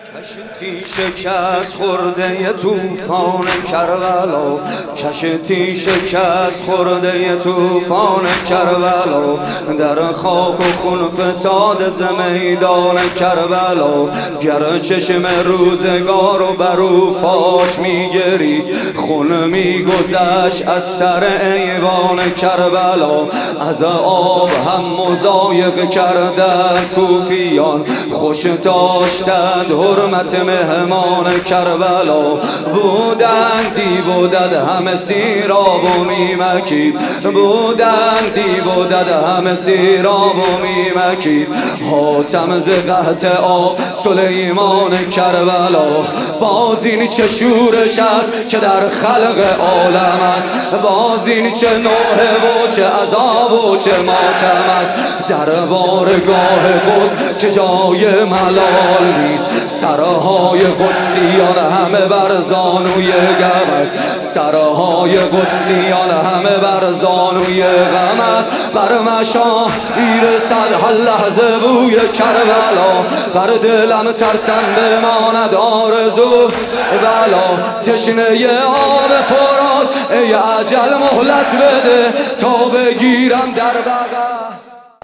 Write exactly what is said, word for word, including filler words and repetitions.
کشتی شکست خورده توفان کربلا، کشتی شکست خورده توفان کربلا، در خاک و خون فتاده ز میدان کربلا. گر چشم روزگار و برو فاش میگریست، خون میگذشت از سر ایوان کربلا. از آب هم مضایقه کردند کوفیان، خوش داشتند حرمت مهمان کربلا. بودند دیو و دد همه سیراب و میمکید، بودند دیو و دد همه سیراب و میمکید. حاتم ز قحط آب سلیمان کربلا، باز این چه شورش است که در خلق عالم است، باز این چه نوحه و چه عذاب و چه ماتم است. در بارگاه قدس که جای ملال نیست، سرهای قدسیان همه بر زانوی غم، سرهای قدسیان همه بر زانوی غم است. بر مشام میرسد هر لحظه بوی کربلا، بر دلم ترسم بماند آرزو بلا. تشنه آب فرات ای اجل مهلت بده تا بگیرم در بغل.